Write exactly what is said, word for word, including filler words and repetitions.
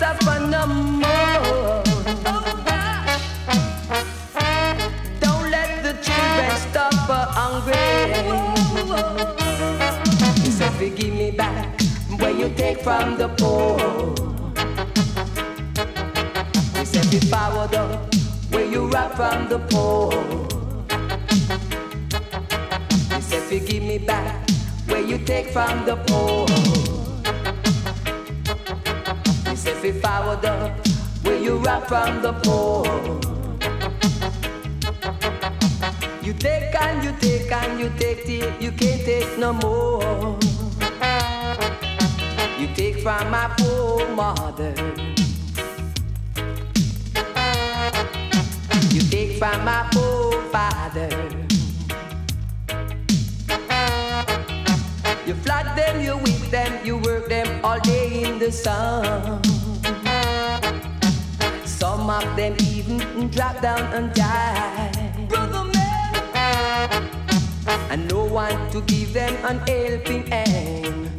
suffer no more. Don't let the children suffer hungry. He said, forgive me back when you take from the poor. He said, be powered up when you rob from the poor. He said, forgive me back when you take from the poor. He said, be powered up when you rob from the poor. You take and you take and you take till you can't take no more. You take from my poor mother. You take from my poor father. You flood them, you whip them, you work them all day in the sun. Some of them even drop down and die. Brother man, and no one to give them an helping hand.